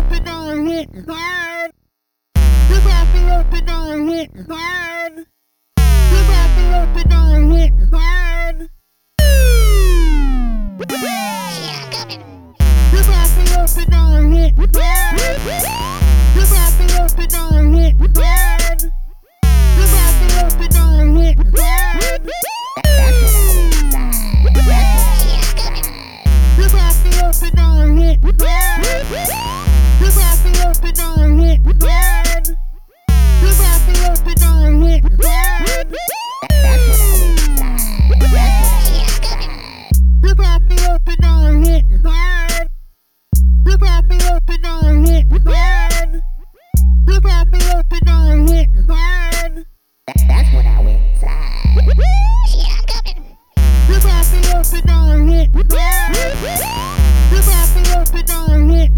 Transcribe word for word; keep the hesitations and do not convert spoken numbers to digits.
open our hit hard. We're about to open our hit hard. We're about to open our hit hard. Yeah, coming. We're about to open our hit hard. We're about to open our hit hard. We're about to open our hit hard. Yeah, coming. We're about to open our hit hard. We're about to open our hit hard. We're about to open our hit hard. Yeah, coming. We're about to open our hit hard. We're about to open our hit hard. We're about to open our hit hard. That's what I went inside. Yeah, coming. We're about to open our hit hard. We're about to open our hit